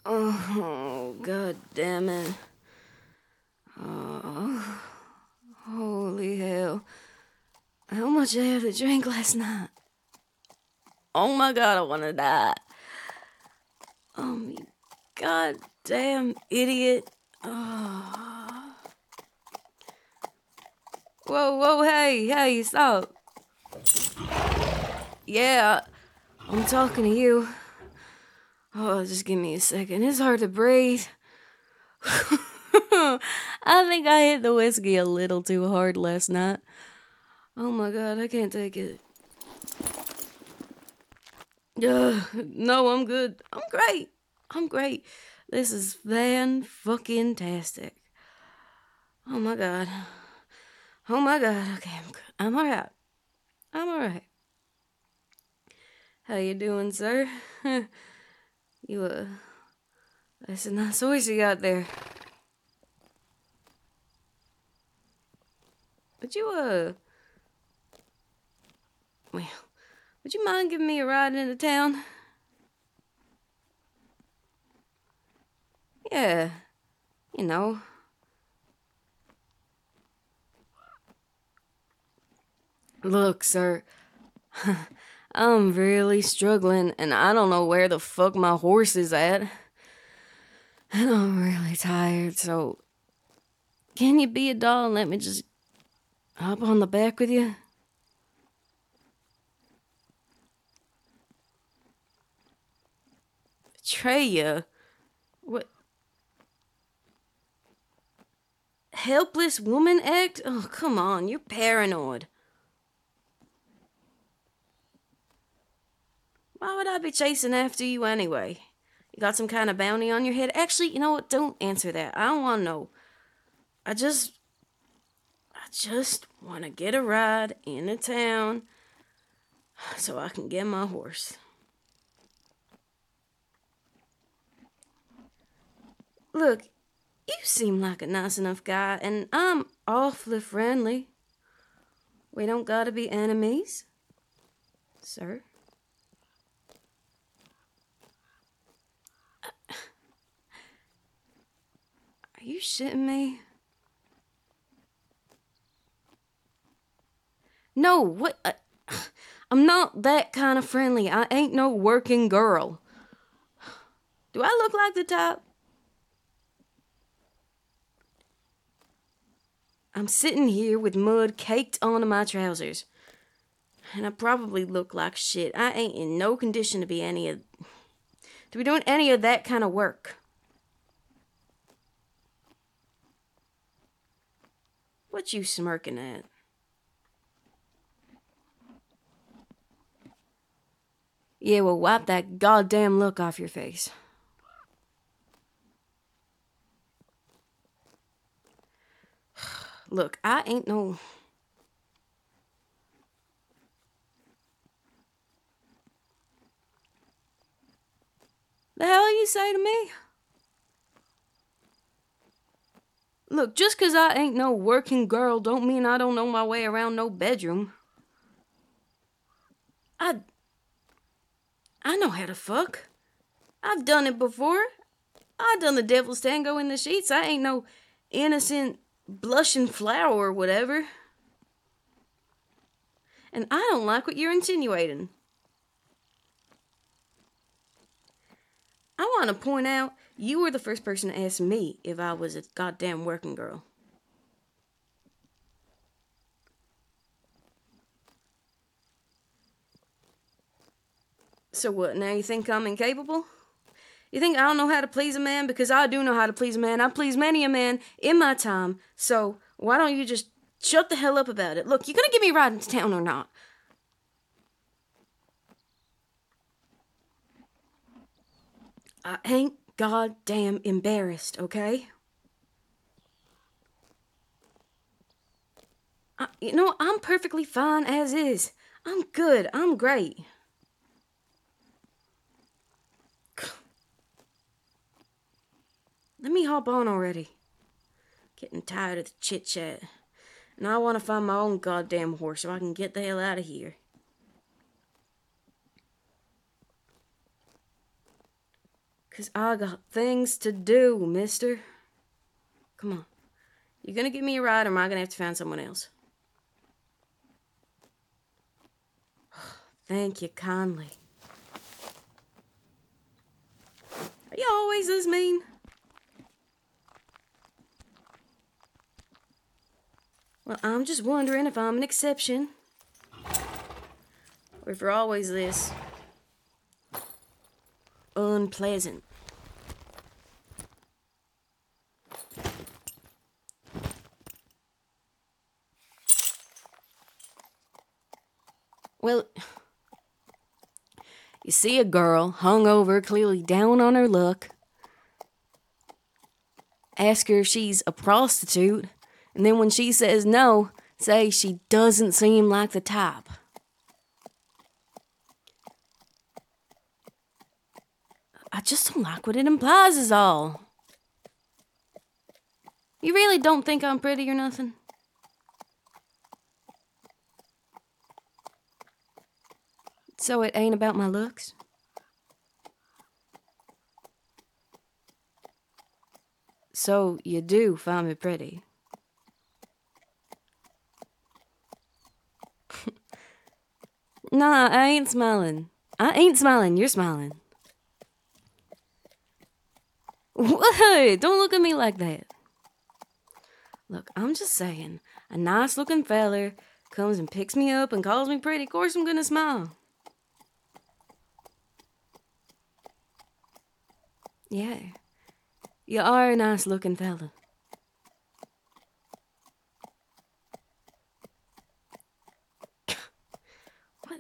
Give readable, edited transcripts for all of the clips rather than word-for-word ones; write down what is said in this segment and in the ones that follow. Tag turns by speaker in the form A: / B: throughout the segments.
A: Oh, god damn it. Oh, holy hell. How much I had to drink last night? Oh my god, I wanna die. Oh, you goddamn idiot. Oh. Whoa, hey, stop. Yeah, I'm talking to you. Oh, just give me a second. It's hard to breathe. I think I hit the whiskey a little too hard last night. Oh my god, I can't take it. No, I'm good. I'm great. This is fan-fucking-tastic. Oh my god. Oh my god. Okay, I'm good. I'm alright. I'm alright. How you doing, sir? You, that's a nice horse you got there. Would you, well, would you mind giving me a ride into town? Yeah, you know. Look, sir, I'm really struggling, and I don't know where the fuck my horse is at. And I'm really tired, so can you be a doll and let me just hop on the back with you? Betray you? What? Helpless woman act? Oh, come on, you're paranoid. Why would I be chasing after you anyway? You got some kind of bounty on your head? Actually, you know what? Don't answer that. I don't want to know. I just want to get a ride into town so I can get my horse. Look, you seem like a nice enough guy, and I'm awfully friendly. We don't gotta be enemies, sir. Are you shitting me? No, what? I'm not that kind of friendly. I ain't no working girl. Do I look like the type? I'm sitting here with mud caked onto my trousers. And I probably look like shit. I ain't in no condition to be doing any of that kind of work. What you smirking at? Yeah, well, wipe that goddamn look off your face. Look, I ain't no... The hell you say to me? Look, just 'cause I ain't no working girl don't mean I don't know my way around no bedroom. I know how to fuck. I've done it before. I done the devil's tango in the sheets. I ain't no innocent blushing flower or whatever. And I don't like what you're insinuating. I want to point out you were the first person to ask me if I was a goddamn working girl. So what, now you think I'm incapable? You think I don't know how to please a man? Because I do know how to please a man. I've pleased many a man in my time. So why don't you just shut the hell up about it? Look, you gonna get me right into town or not? I ain't goddamn embarrassed, okay? You know, I'm perfectly fine as is. I'm good. I'm great. Let me hop on already. Getting tired of the chit chat. And I want to find my own goddamn horse so I can get the hell out of here. 'Cause I got things to do, mister. Come on. You gonna give me a ride or am I gonna have to find someone else? Thank you kindly. Are you always this mean? Well, I'm just wondering if I'm an exception. Or if you're always this unpleasant. Well, you see a girl, hungover, clearly down on her luck. Ask her if she's a prostitute, and then when she says no, say she doesn't seem like the type. I just don't like what it implies is all. You really don't think I'm pretty or nothing? So it ain't about my looks? So you do find me pretty? Nah, I ain't smiling. I ain't smiling, you're smiling. What? Don't look at me like that. Look, I'm just saying, a nice looking feller comes and picks me up and calls me pretty, of course I'm gonna smile. Yeah, you are a nice looking fella. What?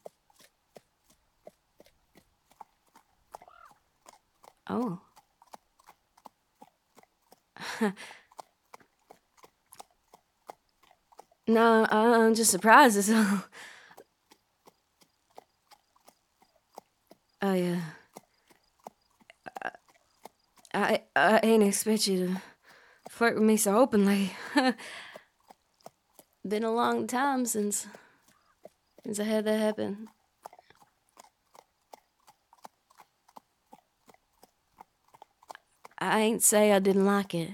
A: Oh. No, I'm just surprised as hell. I, I ain't expect you to flirt with me so openly. Been a long time since I had that happen. I ain't say I didn't like it.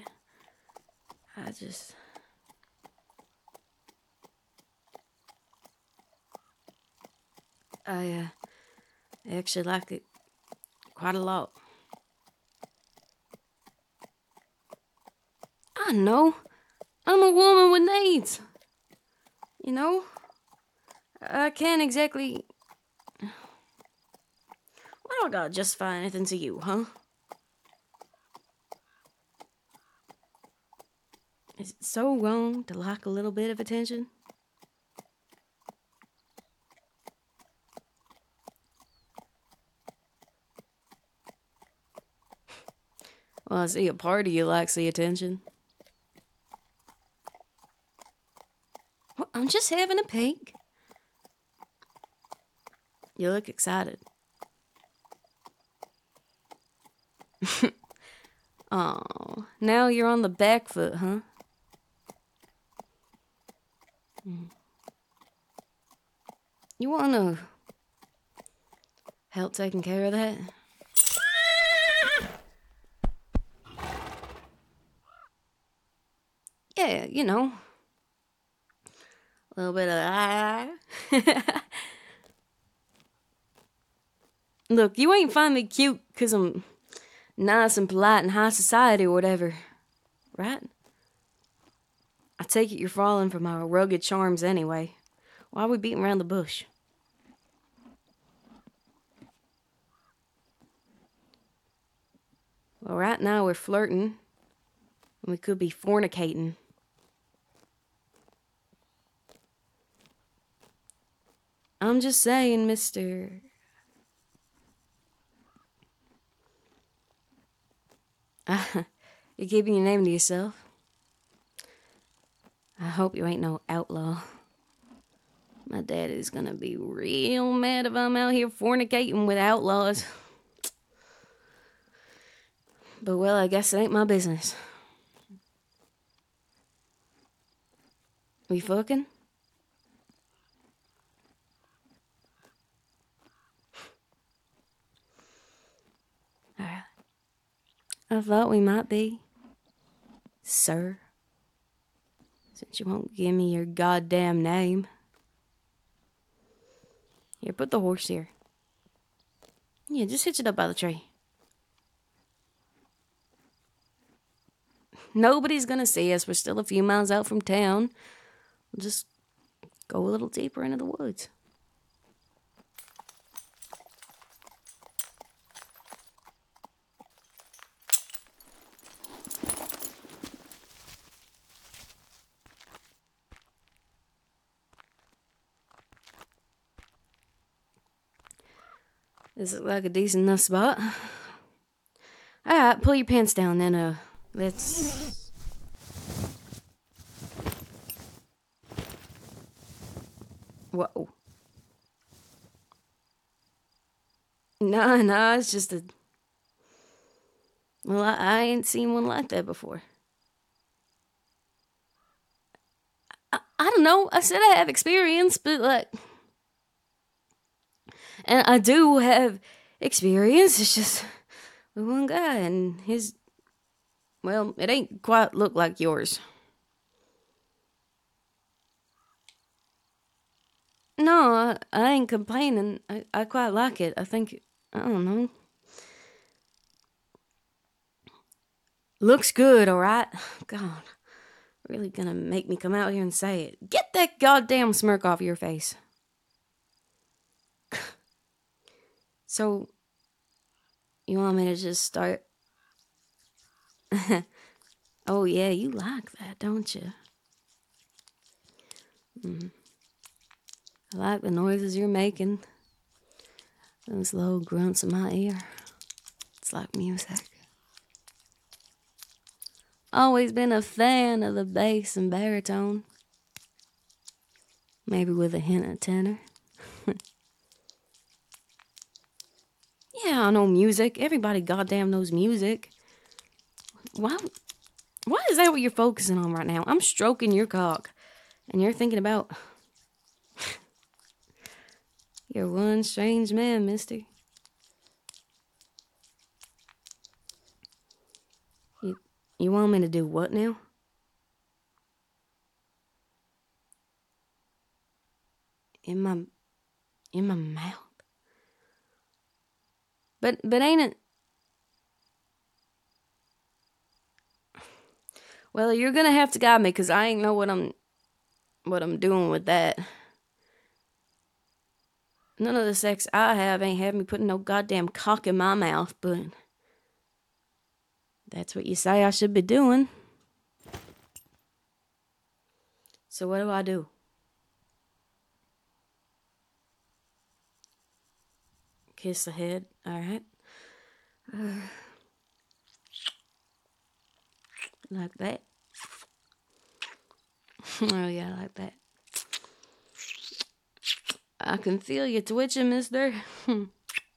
A: I actually like it quite a lot. I know. I'm a woman with needs. You know? I can't exactly. Why do I gotta justify anything to you, huh? Is it so wrong to like a little bit of attention? Well, I see a part of you likes the attention. Well, I'm just having a peek. You look excited. Oh, now you're on the back foot, huh? You wanna help taking care of that? Yeah, you know. A little bit of Look, you ain't find me cute because I'm nice and polite and high society or whatever, right? I take it you're falling for my rugged charms anyway. Why are we beating around the bush? Well, right now we're flirting. We could be fornicating. I'm just saying, mister. You're keeping your name to yourself. I hope you ain't no outlaw. My daddy's gonna be real mad if I'm out here fornicating with outlaws. But well, I guess it ain't my business. We fucking? Alright. I thought we might be, sir. Since you won't give me your goddamn name. Here, put the horse here. Yeah, just hitch it up by the tree. Nobody's gonna see us. We're still a few miles out from town. We'll just go a little deeper into the woods. This looks like a decent enough spot. Alright, pull your pants down then, let's... Whoa. Nah, it's just a... Well, I ain't seen one like that before. I don't know, I said I have experience, but like... And I do have experience, it's just... with one guy and his... Well, it ain't quite look like yours. No, I ain't complaining. I quite like it. I think, I don't know. Looks good, alright? God, really gonna make me come out here and say it. Get that goddamn smirk off your face. So, you want me to just start? Oh yeah, you like that, don't you? I like the noises you're making. Those low grunts in my ear. It's like music. Always been a fan of the bass and baritone. Maybe with a hint of tenor. Yeah, I know music. Everybody goddamn knows music. Why is that what you're focusing on right now? I'm stroking your cock. And you're thinking about... You're one strange man, mister. You want me to do what now? In my mouth? But ain't it... Well, you're gonna have to guide me, cause I ain't know what I'm doing with that. None of the sex I have ain't had me putting no goddamn cock in my mouth, but that's what you say I should be doing. So what do I do? Kiss the head, alright. Like that. Oh yeah, like that. I can feel you twitching, mister. You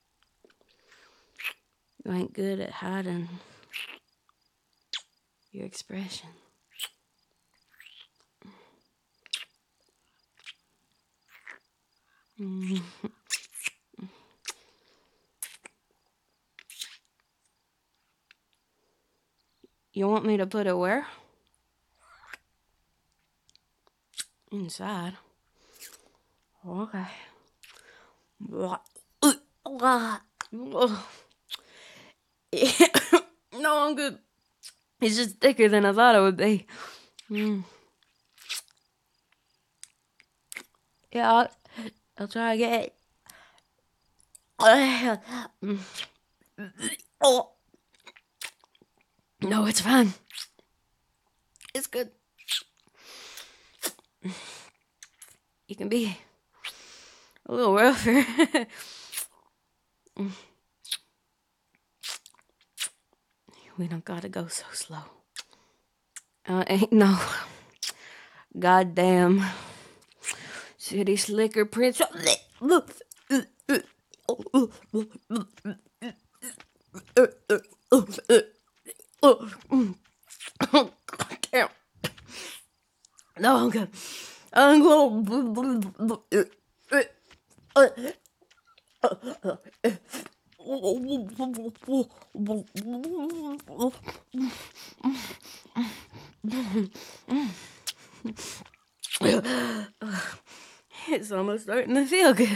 A: ain't good at hiding your expression. You want me to put it where? Inside. Okay. No, I'm good. It's just thicker than I thought it would be. Yeah, I'll try again. Oh. No, it's fine. It's good. You can be a little rougher. We don't gotta go so slow. Ain't no goddamn city slicker prince. Damn. No, I'm good. I'm good. It's almost starting to feel good.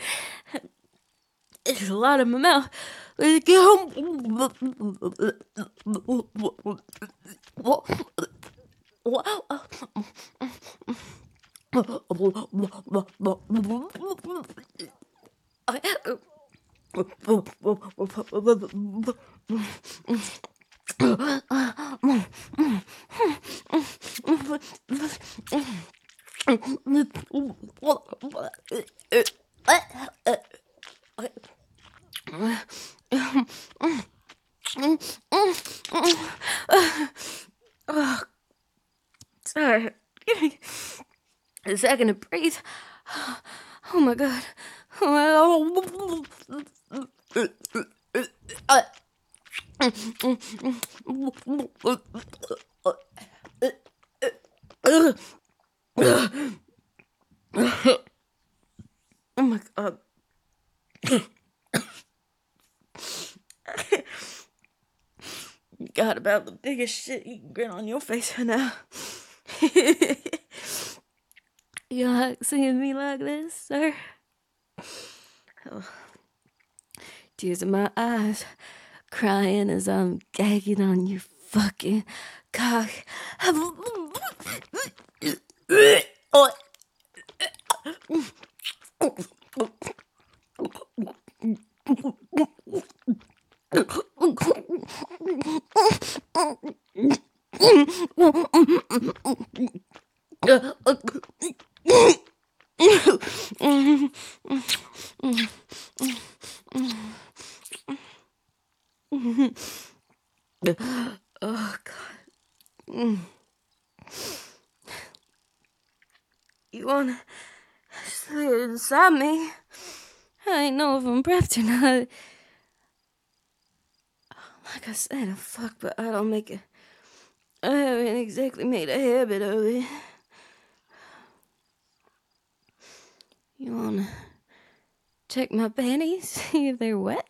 A: It's a lot in my mouth. Let's go. Sorry. Give me a second to breathe. Oh my god. Oh my god. You got about the biggest shit you can grin on your face now. You like seeing me like this, sir? Oh. Tears in my eyes, crying as I'm gagging on your fucking cock. Oh god. You wanna stay inside me? I ain't know if I'm prepped or not. Like I said, I fuck, but I don't make it. I haven't exactly made a habit of it. You wanna check my panties, see if they're wet?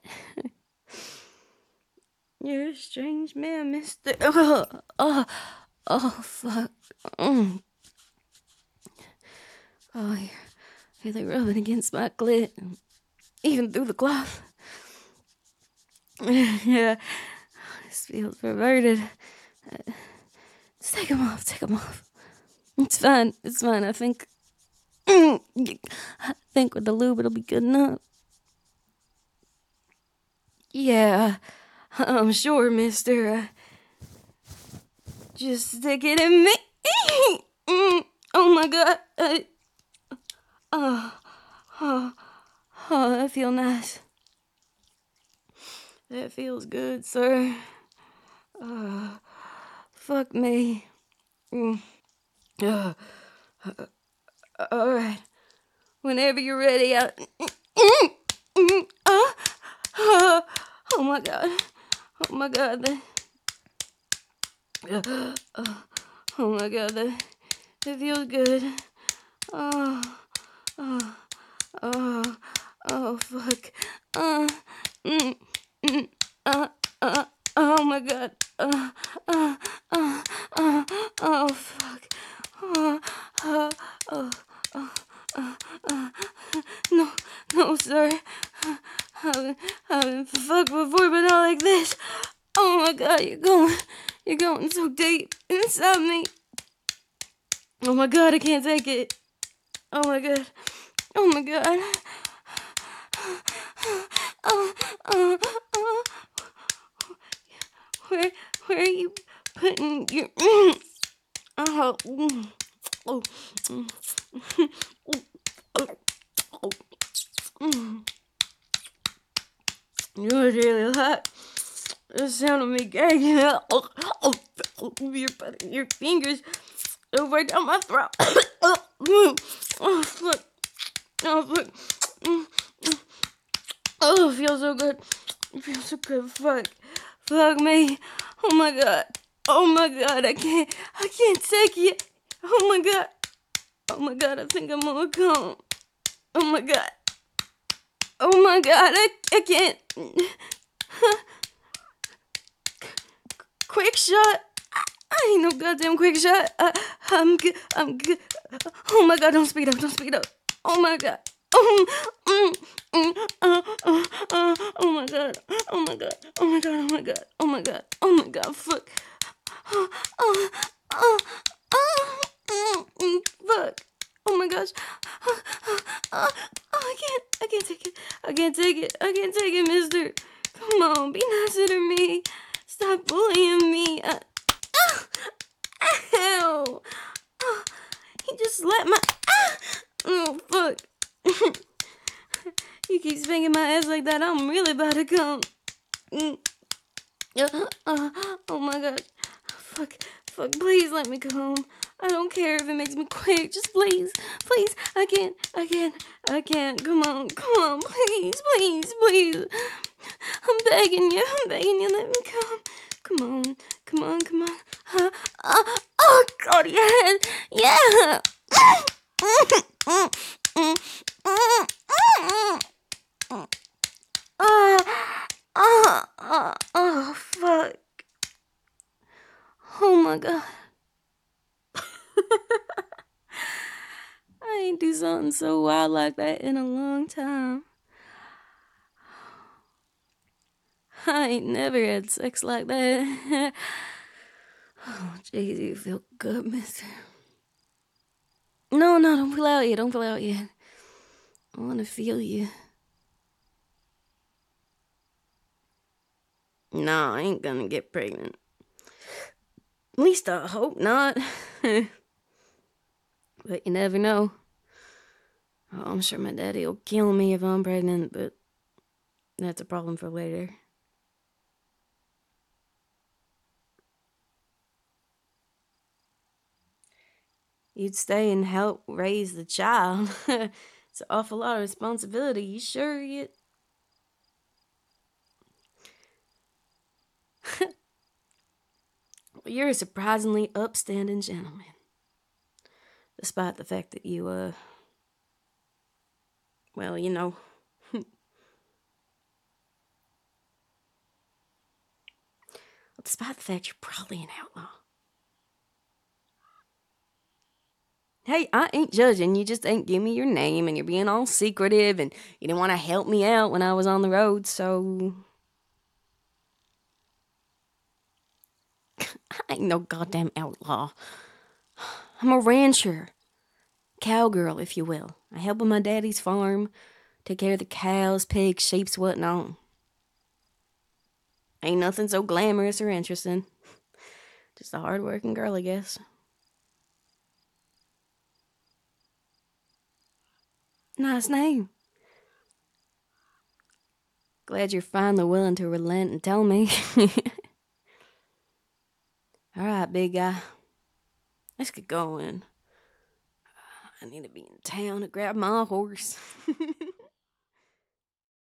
A: You're a strange man, mister. Oh, fuck. Oh, you're really rubbing against my clit, even through the cloth. Yeah, this feels perverted. Just take them off. It's fine, I think with the lube it'll be good enough. Yeah, I'm sure, mister. Just stick it in me. Oh my god. Oh, that feels nice. That feels good, sir. Fuck me. Alright. Whenever you're ready, oh my god. Oh my god. Oh my god, that feels good. Oh, fuck. Oh my god. Oh, fuck. No, sir. I haven't fucked before, but not like this. Oh my god, you're going so deep inside me. Oh my god, I can't take it. Oh my god. Where are you putting your? Oh. You're really hot. The sound of me gagging out. You're putting your fingers over down my throat. Oh, fuck. Oh, it feels so good. Fuck me. Oh my god. I can't take it. Oh my god, I think I'm gonna come. Oh my god, I can't. quick shot. I ain't no goddamn quick shot. I'm good. I'm good. Oh my god, don't speed up. Don't speed up. Oh my god. Oh my god. Oh my god. Oh my god. Oh my god. Oh my god. Oh my god. Fuck. Fuck. Oh my gosh. I can't take it. I can't take it. I can't take it, mister. Come on, be nicer to me. Stop bullying me. Ow. He just slapped my. Oh, fuck. You keep spanking my ass like that, I'm really about to come. Oh my gosh. Fuck, please let me come. I don't care if it makes me quick. Just please, I can't. Come on, please. I'm begging you, let me come. Come on. Oh God, yeah. Oh, fuck. Oh my god. I ain't do something so wild like that in a long time. I ain't never had sex like that. Oh, jeez, you feel good, mister. No, don't pull out yet. I want to feel you. No, I ain't gonna get pregnant. At least I hope not. But you never know. Oh, I'm sure my daddy will kill me if I'm pregnant, but that's a problem for later. You'd stay and help raise the child. It's an awful lot of responsibility. You sure you... You're a surprisingly upstanding gentleman. Despite the fact that you, well, you know. Despite the fact you're probably an outlaw. Hey, I ain't judging. You just ain't give me your name and you're being all secretive and you didn't want to help me out when I was on the road, so... I ain't no goddamn outlaw. I'm a rancher. Cowgirl, if you will. I help on my daddy's farm. Take care of the cows, pigs, sheep, whatnot. Ain't nothing so glamorous or interesting. Just a hard-working girl, I guess. Nice name. Glad you're finally willing to relent and tell me. Alright, big guy. Let's get going. I need to be in town to grab my horse.